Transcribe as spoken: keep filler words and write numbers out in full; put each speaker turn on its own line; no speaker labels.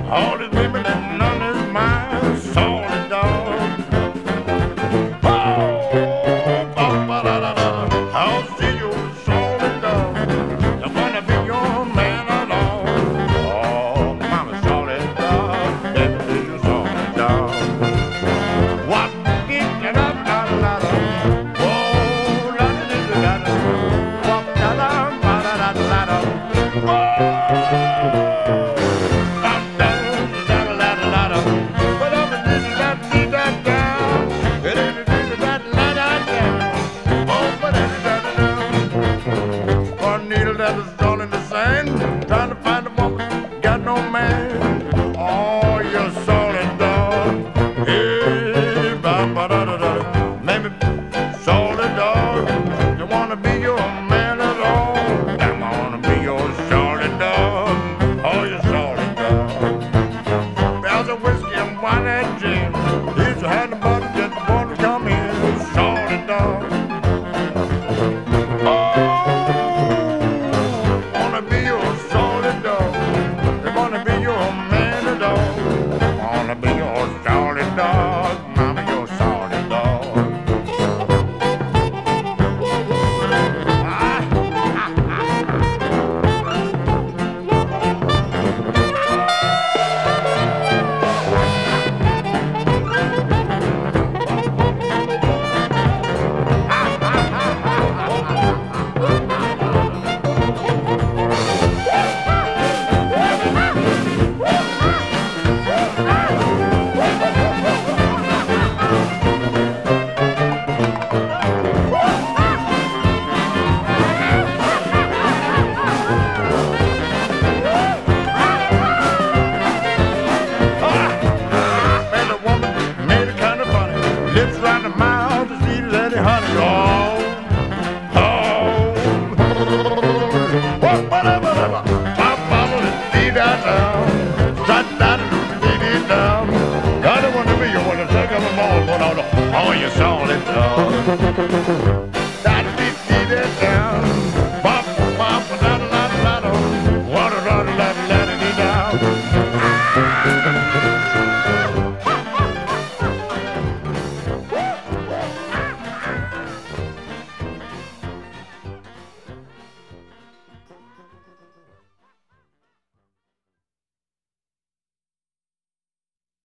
All these women and none is mine. Solid dog. Oh, ba-ba-da-da-da. I'll see you, solid dog. I wanna be your man at all. Oh, mama, solid dog. Baby, you solid dog. What? Get up, da da da da. Oh, da da da da da. Wop da da da da da da. Oh. That is all in the sand, trying to find a woman, got no man. Oh, you're solid dog. Hey, ba ba da da da. Maybe solid dog. You wanna be your man at all? I wanna be your solid dog. Oh, you're solid dog. Bells of whiskey and wine and gin. Used to have the bottle just want to come in. Solid dog. Lips round the mouth, as sweet as any honey. Oh, oh. Whatever, whatever. Pop, bottle, and feed that down. Shut down, and feed it down. God, I want to be you when I take up a ball, but on the, oh, you solid dog.